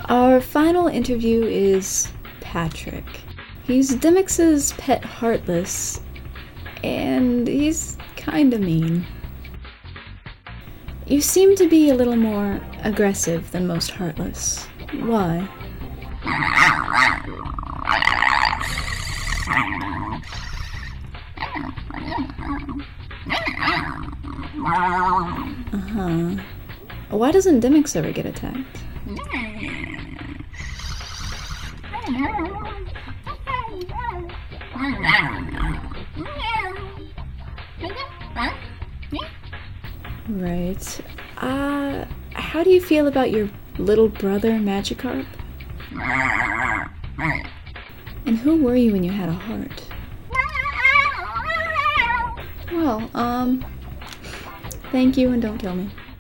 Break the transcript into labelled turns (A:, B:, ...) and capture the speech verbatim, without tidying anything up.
A: Our final interview is Patrick. He's Dimix's pet Heartless, and he's kinda mean. You seem to be a little more aggressive than most Heartless. Why? Uh-huh. Why doesn't Dimix ever get attacked? Right. Uh, how do you feel about your little brother, Magikarp? And who were you when you had a heart? Well, um, thank you and don't kill me.